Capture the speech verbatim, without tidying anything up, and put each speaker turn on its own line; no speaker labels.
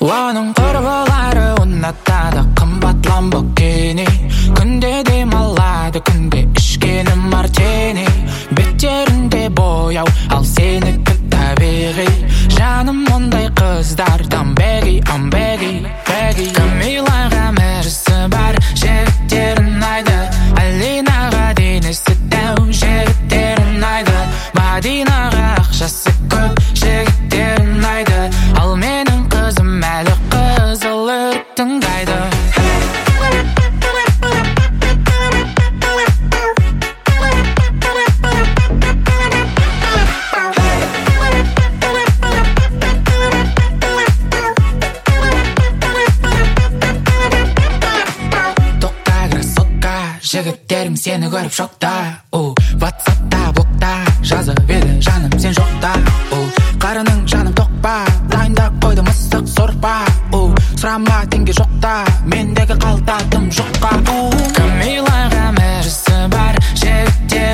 оның құрбылары ұнатады қымбат ламборгини. Күнде демалады, күнде ішкені мартини. Беттерінде бояу, ал сенікі табиғи. Жаным ондай қыздардан беги, I'm begging, begging. Камилаға мәрісі бар, жігіттерін айды. Алинаға денесі дәу, жігіттерін айды. Мадинаға ақшасы көп, жігіттерін айды. Ал менің қызым әлі қызыл өрттің дайды. Жігіттерім сені көріп шокта. Ватсапта, блокта жазып еді жаным сен жоқта. Қарының жаным тоқпа, дайындап қойды мысық сорпа. Сұрама теңге жоқта, мендегі қалта тым жоққа. Камилаға мәрісі бар, жігіттер